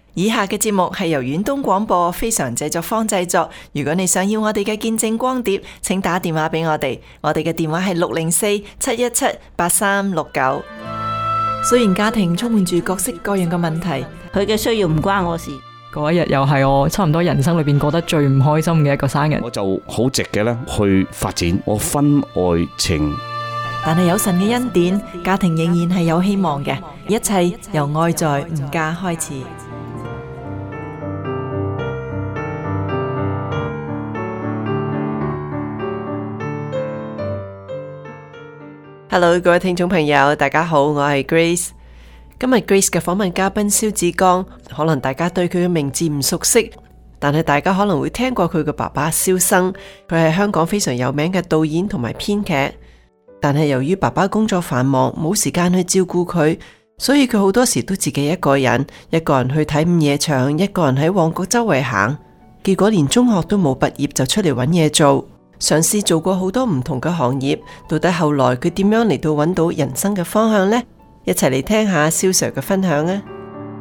以下嘅節目係由遠東廣播非常製作坊製作。如果你想要我哋嘅見證光碟，請打電話俾我哋。我哋嘅電話係604-717-8369。雖然家庭充滿住各式各樣嘅問題， 佢嘅需要唔關我事。 嗰一日又係我差唔多人生裏邊過得最唔開心嘅一個生日。 我就好直嘅咧去發展我婚外情。 但係有神嘅恩典，家庭仍然係有希望嘅。一切由愛在吾家開始。Hello， 各位聽眾朋友，大家好，我係 Grace。今日 Grace 嘅訪問嘉賓蕭志剛，可能大家對佢嘅名字唔熟悉，但係大家可能會聽過佢嘅爸爸蕭生，佢係香港非常有名嘅導演同埋編劇。但係由於爸爸工作繁忙，冇時間去照顧佢，所以佢好多時都自己一個人去睇午夜場，一個人喺旺角周圍行。結果連中學都冇畢業就出嚟揾嘢做，嘗試做過好多唔同嘅行業。到底後來佢點樣嚟到揾到人生嘅方向呢？一齊嚟聽下蕭 Sir 嘅分享啊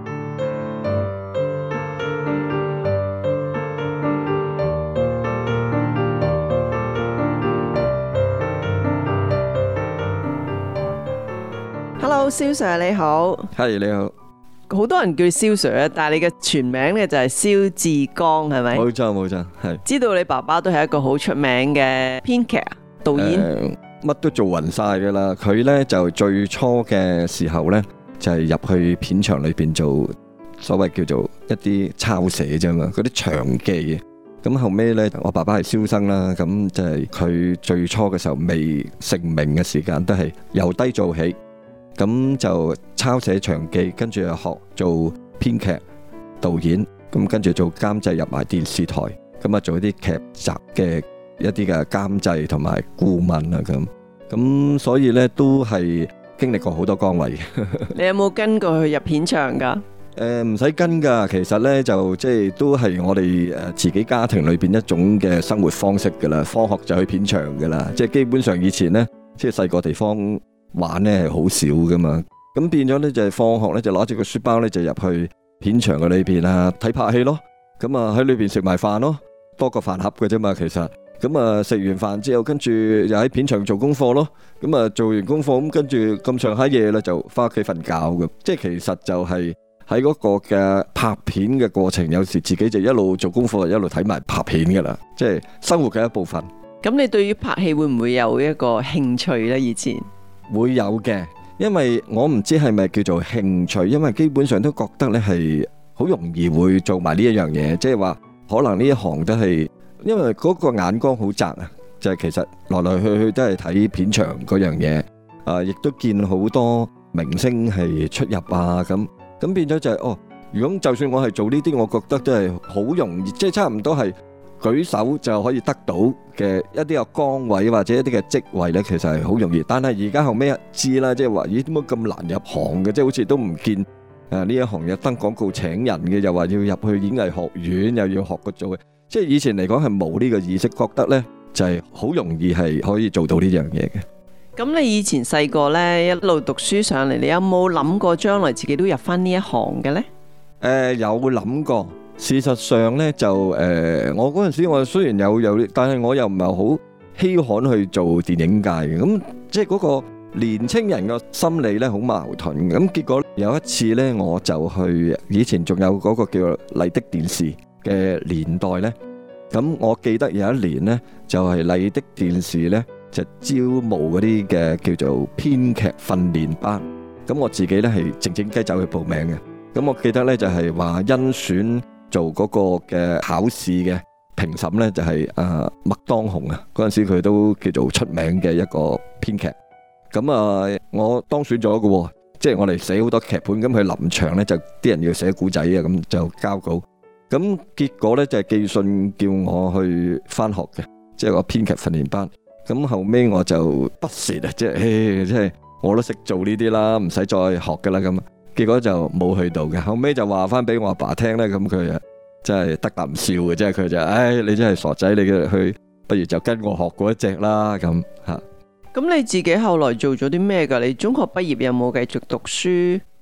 ！Hello， 蕭 Sir 你好。 係，你好。 好多人叫蕭 Sir 啊，但係你嘅全名咧就係蕭志剛，係咪？ 冇錯，係。 知道你爸爸都係一個好出名嘅編劇啊，導演。 乜都做勻晒噶啦。佢呢就最初嘅時候呢，就係入去片場裏邊做所謂叫做一啲抄寫啫嘛，嗰啲場記。咁後尾呢，我爸爸係蕭生啦，咁就係佢最初嘅時候未成名嘅時間，都係由低做起。咁就抄寫場記，跟住又學做編劇、導演，咁跟住做監製入埋電視台，咁啊做一啲劇集嘅一啲嘅監製同埋顧問啊，咁所以呢都係經歷過好多崗位。 你有冇跟過去入片場噶？ 唔使跟噶，其實呢就即係都係我哋自己家庭裏邊一種嘅生活方式噶啦。放學就去片場噶啦，即係基本上以前呢，即係細個地方玩呢係好少噶嘛，咁變咗呢，就係放學呢，就攞住個書包呢，就入去片場嘅裏邊啊睇拍戲咯，咁啊喺裏邊食埋飯咯，多個飯盒嘅啫嘛其實，咁啊食完飯之後跟住又喺片場做功課咯，咁啊做完功課咁跟住咁上下夜啦就翻屋企瞓覺嘅，即係其實就係喺嗰個嘅拍片嘅過程，有時自己就一路做功課一路睇埋拍片噶啦，即係生活嘅一部分。 咁你對於拍戲會唔會有一個興趣呢？以前會有嘅，因為我唔知係咪叫做興趣，因為基本上都覺得咧係好容易會做埋呢一樣嘢，即係話可能呢一行都係因為嗰個眼光好窄啊，就係其實來來去去都係睇片場嗰樣嘢，亦都見好多明星係出入啊，咁變咗就係如果就算我係做呢啲，我覺得都係好容易，即係差唔多係舉手就可以得到嘅一啲嘅崗位或者一啲嘅職位呢，其實係好容易。但係而家後尾知啦，即係話咦點解咁難入行嘅？即係好似都唔見呢一行有登廣告請人嘅，又話要入去演藝學院，又要學個做嘅。即係以前嚟講係冇呢個意識，覺得呢就係好容易係可以做到呢樣嘢嘅。 咁你以前細個呢，一路讀書上嚟，你有冇諗過將來自己都入翻呢一行嘅呢？ 有諗過。事實上呢，就我嗰陣時我雖然有，但係我又唔係好稀罕去做電影界嘅，咁即係嗰個年青人嘅心理呢好矛盾。咁結果有一次呢，我就去以前仲有嗰個叫麗的電視嘅年代呢。咁我記得有一年呢，就係麗的電視呢，就招募嗰啲嘅叫做編劇訓練班。咁我自己呢係靜靜雞走去報名嘅。咁我記得呢，就係話甄選做嗰個嘅考試嘅評審呢，就係麥當雄啊，嗰陣時佢都叫做出名嘅一個編劇。咁我當選咗嘅，即係我哋寫好多劇本，咁佢臨場呢，就啲人要寫古仔啊，咁就交稿。咁結果呢，就係寄信叫我去翻學嘅，即係個編劇訓練班。咁後尾我就不屑啊，即係我都識做呢啲啦，唔使再學噶啦咁。結果就冇去到嘅，後尾就話翻俾我阿爸聽咧，咁佢啊真係得啖笑嘅，即係佢就你真係傻仔，你去不如就跟我學嗰一隻啦咁吓。 咁你自己後來做咗啲咩噶？你中學畢業有冇繼續讀書？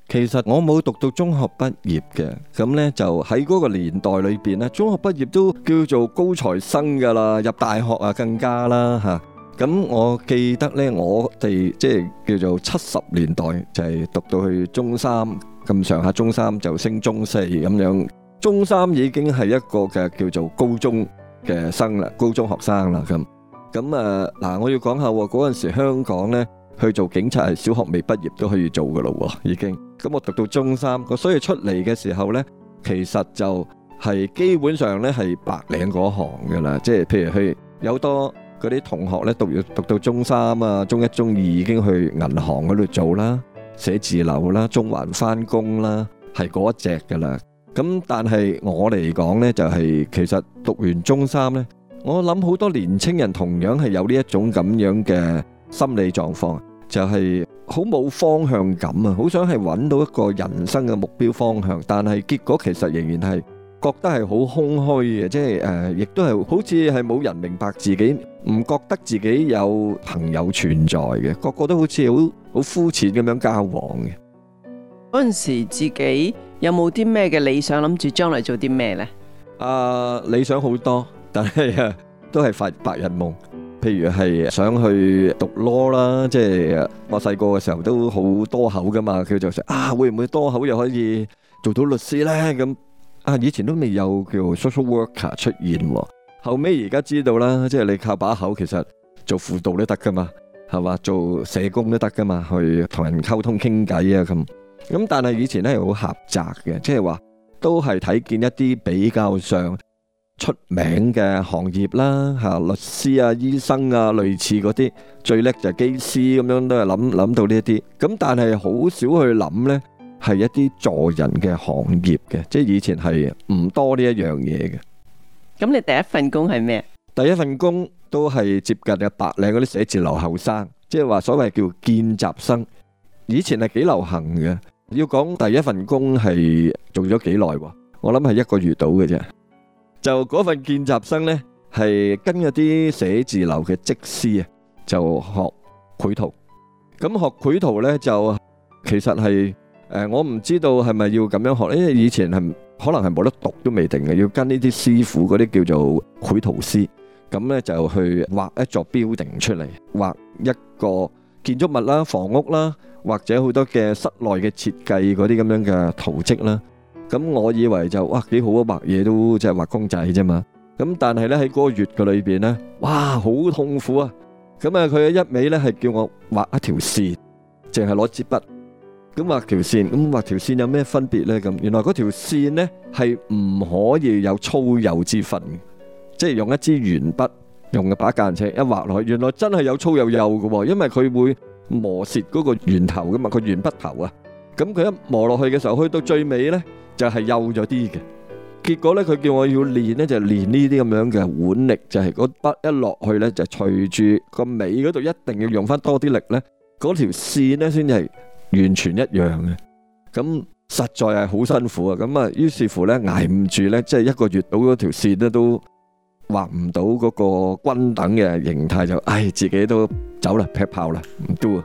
其實我冇讀到中學畢業嘅，咁呢就喺嗰個年代裏邊呢，中學畢業都叫做高材生噶啦，入大學啊更加啦吓。咁我記得呢，我哋即係叫做70年代就係讀到去中三咁上下，中三就升中4咁樣，中三已經係一個嘅叫做高中嘅生啦，高中學生啦咁啊嗱，我要講下嗰陣時香港呢，去做警察係小學未畢業都可以做噶咯，已經。咁我讀到中三，所以出嚟嘅時候呢，其實就係基本上呢係白領嗰行噶啦，即係譬如去有多嗰啲同學呢，讀到中三啊、中1、中2已經去銀行嗰度做啦、寫字樓啦、中環翻工啦，係嗰一隻噶啦。咁但係我嚟講呢，就係其實讀完中三呢，我諗好多年青人同樣係有呢一種咁樣嘅心理狀況，就係好冇方向感啊，好想係揾到一個人生嘅目標方向，但係結果其實仍然係覺得係好空虛嘅，即係亦都係好似係冇人明白自己，唔覺得自己有朋友存在嘅，個個都好似好膚淺咁樣交往嘅。 嗰陣時自己有冇啲咩嘅理想，諗住將來做啲咩呢？ 理想好多，但係都係發白日夢。譬如係想去讀 law 啦，即係我細個嘅時候都好多口噶嘛，叫做會唔會多口又可以做到律師呢？咁以前都未有叫 social worker 出現，後尾而家知道啦，即係你靠把口其實做輔導都得噶嘛，係嘛，做社工都得噶嘛，去同人溝通傾偈啊咁，但係以前咧係好狹窄嘅，即係話都係睇見一啲比較上出名嘅行業啦，律師啊、醫生啊，類似嗰啲最叻就係機師咁樣，都係諗到呢一啲。咁但係好少去諗呢，係一啲助人嘅行業嘅，即係以前係唔多呢一樣嘢嘅。 咁你第一份工係咩？ 第一份工都係接近嘅白領嗰啲寫字樓後生，即係話所謂叫見習生。以前係幾流行嘅。要講第一份工係做咗幾耐喎？我諗係1個月到嘅啫。就嗰份見習生呢，係跟嗰啲寫字樓嘅則師啊，就學繪圖。咁學繪圖呢，就其實係我唔知道係咪要咁樣學，因為以前係可能係冇得讀都未定嘅，要跟呢啲師傅嗰啲叫做繪圖師，咁呢就去畫一座 building 出嚟，畫一個建築物啦、房屋啦，或者好多嘅室內嘅設計嗰啲咁樣嘅圖蹟啦。咁我以為就哇幾好啊，畫嘢都即係畫公仔啫嘛。咁但係呢，喺嗰個月嘅裏邊呢，哇好痛苦啊！咁佢一味呢係叫我畫一條線，淨係攞支筆。咁畫條線，咁畫條線有咩分別呢？咁原來嗰條線呢係唔可以有粗幼之分，即係用一支圓筆，用一把間尺一畫落去，原來真係有粗有幼嘅，因為佢會磨蝕嗰個圓頭噶嘛，個圓筆頭啊。咁佢一磨落去嘅時候，去到最尾呢就係幼咗啲嘅。結果呢，佢叫我要練呢，就練呢啲咁樣嘅腕力，就係嗰筆一落去呢，就隨住個尾嗰度一定要用翻多啲力呢，嗰條線呢先係完全一樣嘅。咁實在係好辛苦啊！咁啊，於是乎呢，捱唔住呢，即係1個月到嗰條線呢都畫唔到嗰個均等嘅形態，就自己都走啦，劈炮啦，唔 do 啊！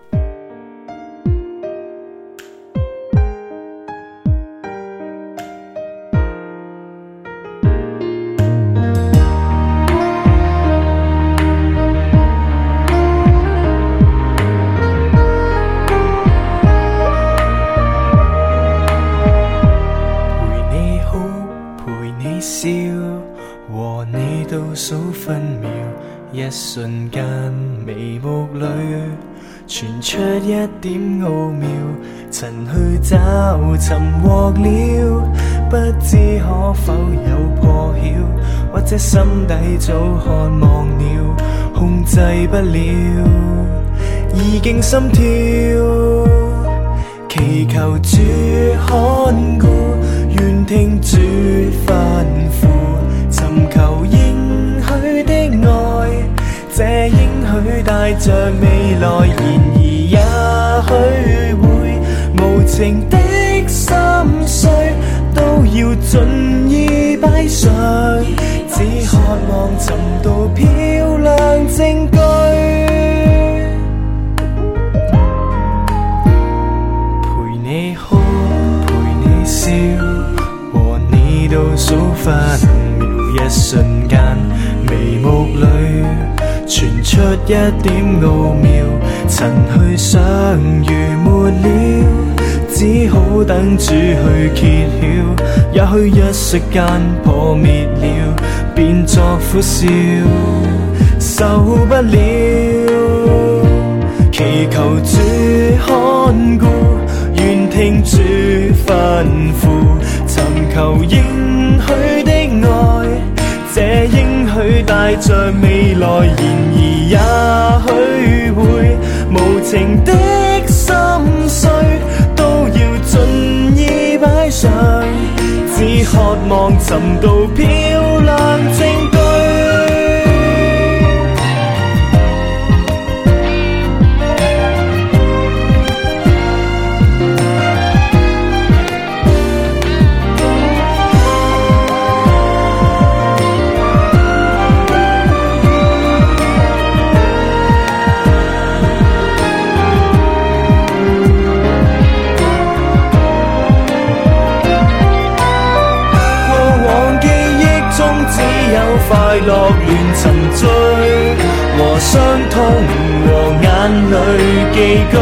和你倒數分秒，一瞬間眉目裏傳出一點奧妙，曾去找尋獲了，不知可否有破曉，或者心底早渴望了，控制不了，已經心跳，祈求主看顧，願聽主吩咐，尋求應許的愛，這應許帶着未來，然而也許會無情的心碎，都要盡意擺上，只渴望尋到漂亮證據，陪你哭。 數分秒，一瞬間眉目裏傳出一點奧妙，塵去相遇沒了，只好等主去揭曉，也許一息間破滅了，變作苦笑，受不了，祈求主看顧，願聽主吩咐，尋求應許的愛，這應許帶着未來，然而也許會無情的心碎，都要盡意擺上，只渴望尋到漂亮證據。快樂亂沉醉，和傷痛和眼淚寄居，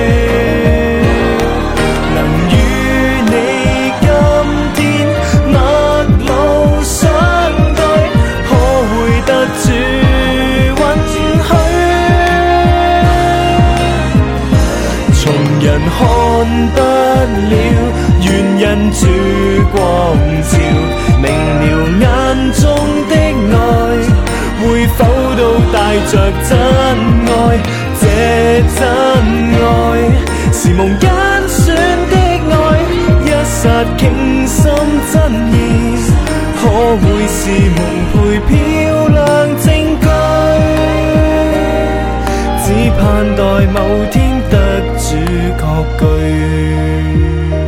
能與你今天陌路相對，可會得主允許？從人看不了，願因主光照，明了眼中的愛，會否都帶着真愛？這真愛是夢揀選的愛，一剎傾心真意，可會是蒙配漂亮證據？只盼待某天得主確據。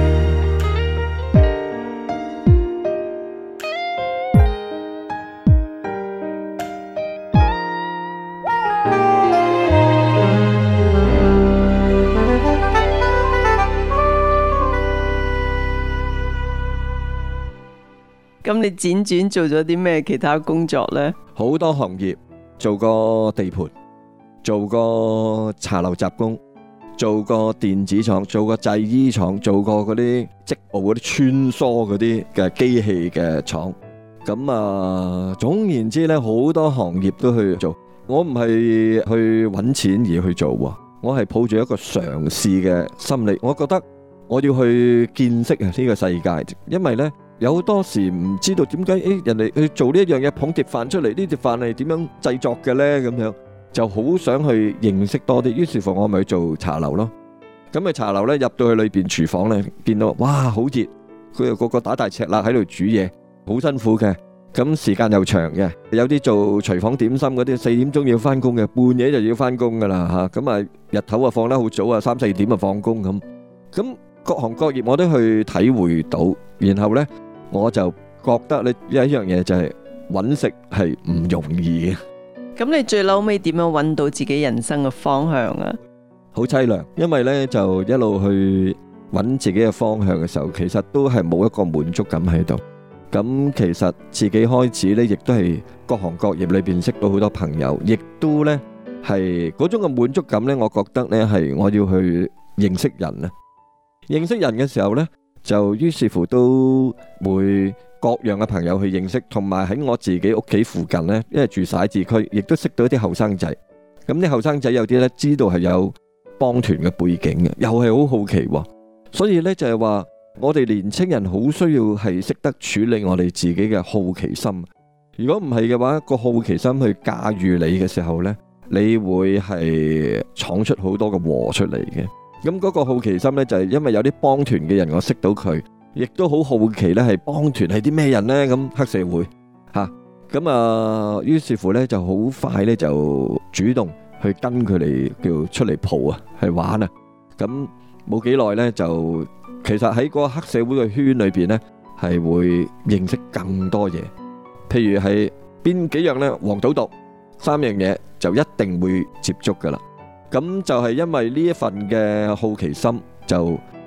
咁你輾轉做咗啲咩其他工作呢？ 好多行業，做過地盤，做過茶樓雜工，做過電子廠，做過製衣廠，做過嗰啲織布嗰啲穿梭嗰啲嘅機器嘅廠。咁啊，總言之咧，好多行業都去做。我唔係去揾錢而去做喎，我係抱住一個嘗試嘅心理。我覺得我要去見識啊呢個世界，因為呢。有好多時唔知道點解，人哋去做呢一樣嘢捧碟飯出嚟，呢碟飯係點樣製作嘅呢？咁樣就好想去認識多啲。於是乎我咪去做茶樓咯。咁茶樓呢，入到去裏邊廚房呢，見到哇好熱，佢又個個打大赤辣喺度煮嘢，好辛苦嘅。咁時間又長嘅，有啲做廚房點心嗰啲4點鐘要翻工嘅，半夜就要翻工噶啦嚇。咁啊日頭啊放得好早啊，3、4點就放工咁。咁各行各業我都去體會到，然後呢。我就覺得呢有一樣嘢就係揾食係唔容易嘅。 咁你最嬲尾點樣揾到自己人生嘅方向啊？ 好凄涼，因為呢就一路去揾自己嘅方向嘅時候，其實都係冇一個滿足感喺度。咁其實自己開始呢，亦都係各行各業裏邊識到好多朋友，亦都呢係嗰種嘅滿足感呢，我覺得呢係我要去認識人啊。認識人嘅時候呢。就於是乎都會各樣嘅朋友去認識，同埋喺我自己屋企附近呢，因為住徙置區，亦都識到一啲後生仔。咁啲後生仔有啲呢，知道係有幫團嘅背景嘅，又係好好奇喎。所以呢，就係話，我哋年青人好需要係識得處理我哋自己嘅好奇心。如果唔係嘅話，個好奇心去駕馭你嘅時候呢，你會係闖出好多嘅禍出嚟嘅。咁嗰個好奇心呢，就係因為有啲幫團嘅人，我識到佢，亦都好好奇呢係幫團係啲咩人呢？咁黑社會嚇，咁於是乎呢，就好快呢就主動去跟佢哋叫出嚟蒲啊，去玩啊。咁冇幾耐呢，就其實喺嗰個黑社會嘅圈裏邊呢，係會認識更多嘢。譬如係邊幾樣呢？黃賭毒3樣嘢就一定會接觸噶啦。咁就係因為呢一份嘅好奇心，就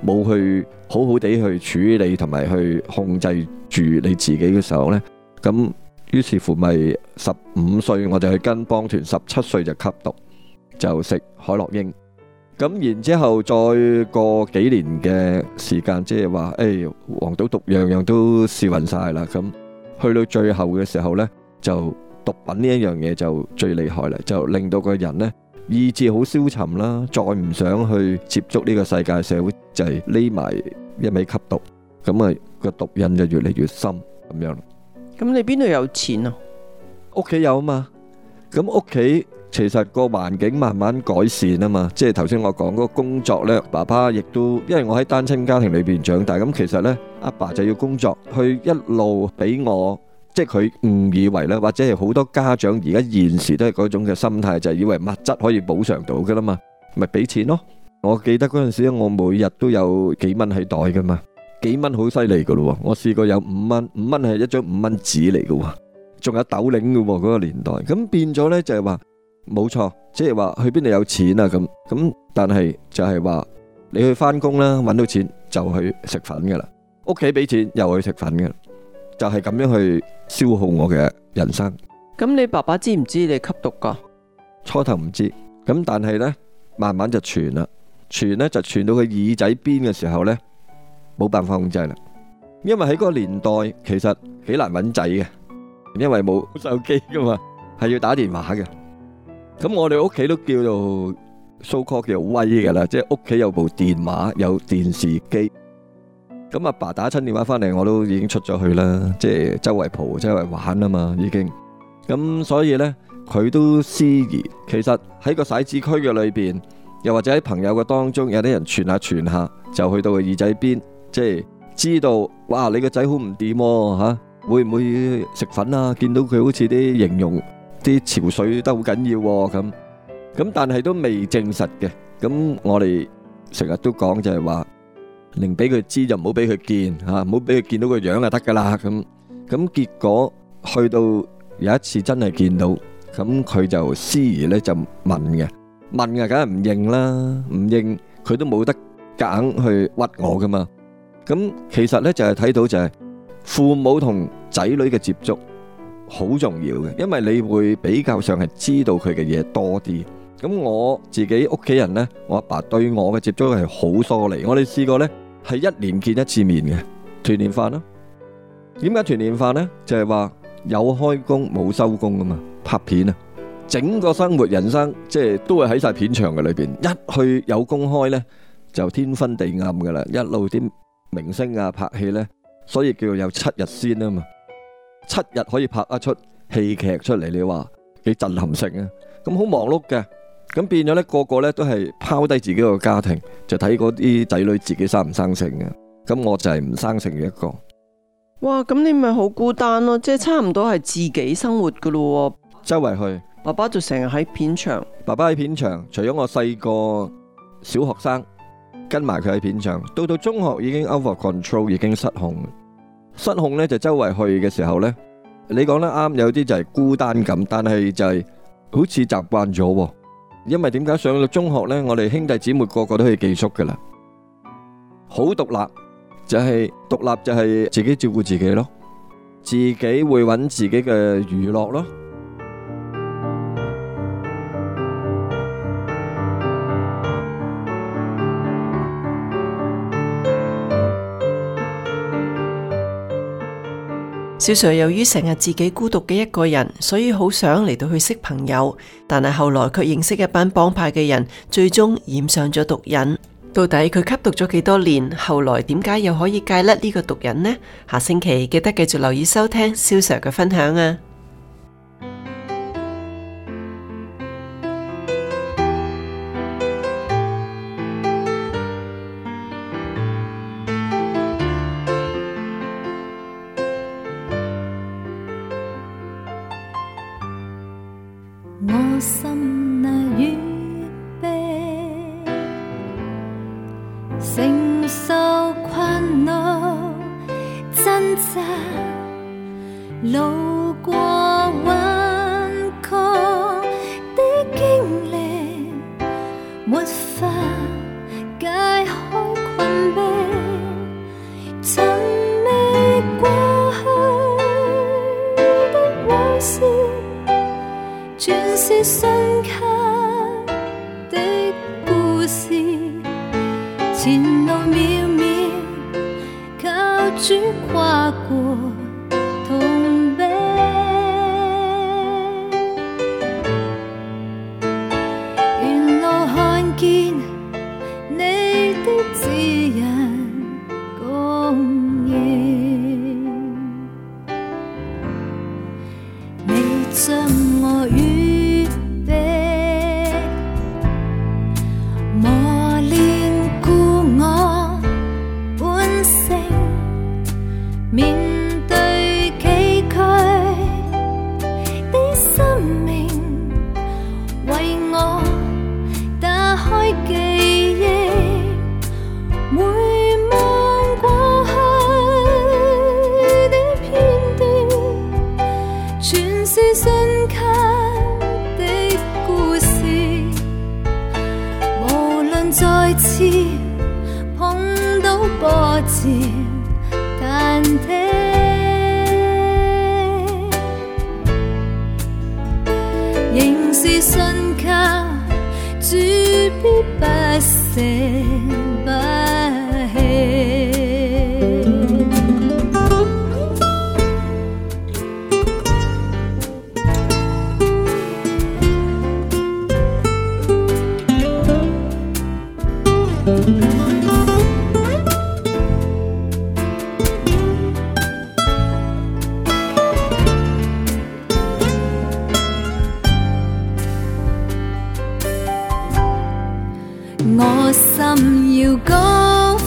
冇去好好地去處理同埋去控制住你自己嘅時候呢，咁於是乎咪15歲我就去跟幫團，17歲就吸毒，就食海洛因。咁然之後再過幾年嘅時間，即係話黃賭毒樣樣都試勻晒啦。咁去到最後嘅時候呢，就毒品呢一樣嘢就最厲害啦，就令到個人呢意志好消沉啦，再唔想去接觸呢個世界社會，就係匿埋一味吸毒，咁啊個毒癮就越嚟越深咁樣。 咁你邊度有錢啊？ 屋企有啊嘛，咁屋企其實個環境慢慢改善啊嘛，即係頭先我講嗰個工作呢，爸爸亦都因為我喺單親家庭裏邊長大，咁其實呢，阿爸就要工作，去一路俾我。即係佢誤以為咧，或者係好多家長而家現時都係嗰種嘅心態，就係以為物質可以補償到噶啦嘛，咪俾錢咯。我記得嗰陣時我每日都有幾蚊喺袋噶嘛，幾蚊好犀利噶咯。我試過有5蚊，5蚊係一張5蚊紙嚟噶，仲有斗零噶嗰個年代。咁變咗咧就係話冇錯，即係話去邊度有錢啊咁，但係就係話你去翻工啦，搵到錢就去食粉噶啦，屋企俾錢又去食粉噶啦，就係咁樣去消耗我嘅人生。 咁你爸爸知唔知你吸毒噶？ 初頭唔知，咁但係呢，慢慢就傳啦，傳呢就傳到佢耳仔邊嘅時候呢，冇辦法控制啦。因為喺嗰個年代其實幾難揾仔嘅，因為冇手機噶嘛，係要打電話嘅。咁我哋屋企都叫做so called叫威噶啦，即係屋企有部電話，有電視機。咁阿爸打親電話翻嚟，我都已經出咗去啦，即係周圍蒲、周圍玩啊嘛，已經。咁所以呢，佢都思疑，其實喺個徙置區嘅裏邊，又或者喺朋友嘅當中，有啲人傳下傳下，就去到個耳仔邊，即係知道，哇！你個仔好唔掂吓，會唔會食粉啊？見到佢好似啲形容啲潮水都好緊要咁，但係都未證實嘅。咁我哋成日都講就係話。寧俾佢知就唔好俾佢見吓，唔好俾佢見到個樣就得噶啦。咁結果去到有一次真係見到，咁佢就思疑咧，就問嘅，梗係唔認啦，唔認佢都冇得夾硬去屈我噶嘛。咁其實咧就係睇到就係父母同仔女嘅接觸好重要嘅，因為你會比較上係知道佢嘅嘢多啲。咁我自己屋企人咧，我阿爸對我嘅接觸係好疏離，我哋試過咧。係1年見1次面嘅團年飯咯。點解團年飯呢？就係話有開工冇收工啊嘛，拍片啊，整個生活人生即係都係喺晒片場嘅裏邊。一去有公開呢，就天昏地暗噶啦，一路啲明星啊拍戲呢，所以叫做有7日先啊嘛。7日可以拍一出戲劇出嚟，你話幾震撼性啊？咁好忙碌嘅。咁變咗咧，個個咧都係拋低自己個家庭，就睇嗰啲仔女自己生唔生性嘅。咁我就係唔生性嘅一個。 哇！咁你咪好孤單咯，即係差唔多係自己生活噶咯。 周圍去， 爸爸就成日喺片場。 爸爸喺片場，除咗我細個小學生跟埋佢喺片場，到中學已經 out of control， 已經失控。失控咧就周圍去嘅時候咧，你講得啱，有啲就係孤單感，但係就係好似習慣咗。因為點解上到中學呢？我哋兄弟姊妹個個都去寄宿噶啦，好獨立，就係獨立就係自己照顧自己咯，自己會揾自己嘅娛樂咯。 小 Sir 由於成日自己孤獨嘅一個人，所以好想嚟到去識朋友，但係後來卻認識一班幫派嘅人，最終染上咗毒癮。到底佢吸毒咗幾多年？後來點解又可以戒甩呢個毒癮呢？下星期記得繼續留意收聽小 Sir 嘅分享啊！ 我心那預備承受困惱掙扎，路過彎曲的經歷，沒法解開困逼。 瞬間的故事，前路渺渺，靠主跨過痛悲。沿路看見你的指引供應，你將我預備，磨練故我本性，面對崎嶇的生命，為我打開記憶，回望過去的片段，全是瞬間的故事。無論再次碰到波折忐忑，仍是信靠主必不捨不棄。我心要高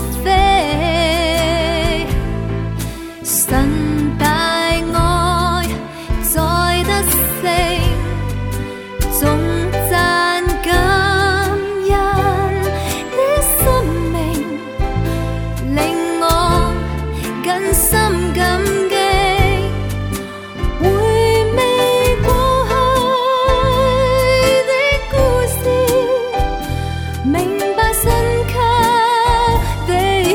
飛，神大愛再得勝，總讚感恩的生命，令我更深感激。回味過去的故事，明白深刻的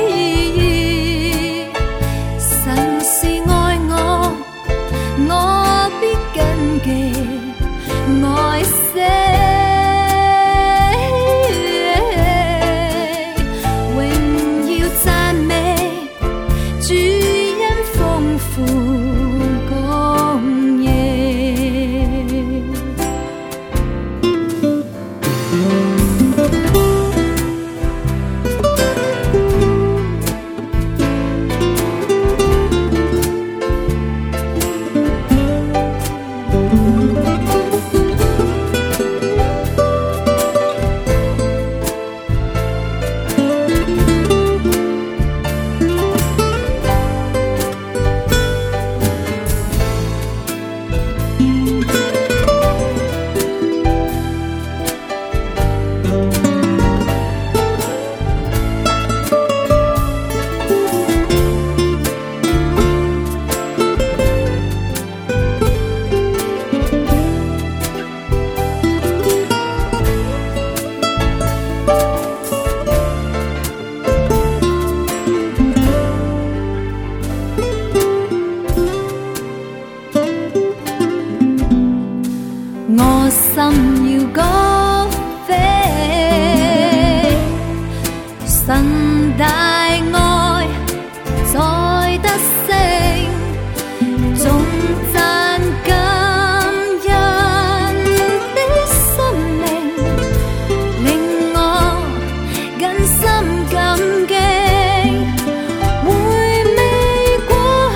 意義。神是愛我，我必謹記愛惜，榮耀讚美主恩豐富供應。我心要高飛，神大愛再得勝，總讚感恩的生命，令我更深感激。回味過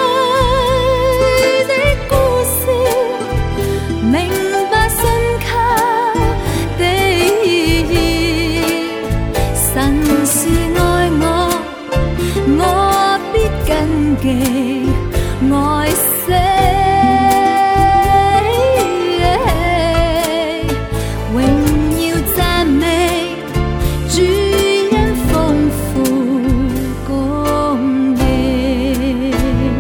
去的故事，明白深刻的意義。神是愛我，我必謹記愛惜，榮耀讚美主恩豐富供應，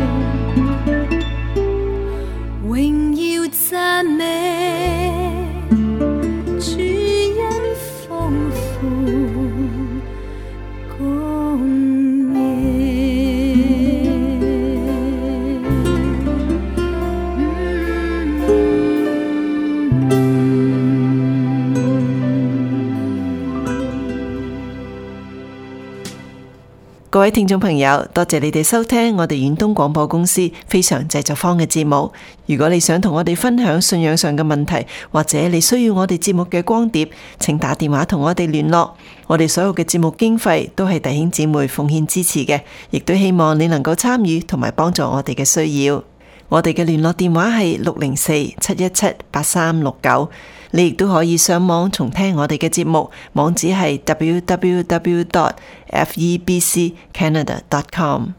榮耀讚美主恩豐富供應。 各位聽眾朋友，多謝你哋收聽我哋遠東廣播公司非常製作坊嘅節目。如果你想同我哋分享信仰上嘅問題，或者你需要我哋節目嘅光碟，請打電話同我哋聯絡。我哋所有嘅節目經費都係弟兄姊妹奉獻支持嘅，亦都希望你能夠參與同埋幫助我哋嘅需要。我哋嘅聯絡電話係604-717-8369。你亦都可以上網重聽我哋嘅節目，網址係www.febccanada.com。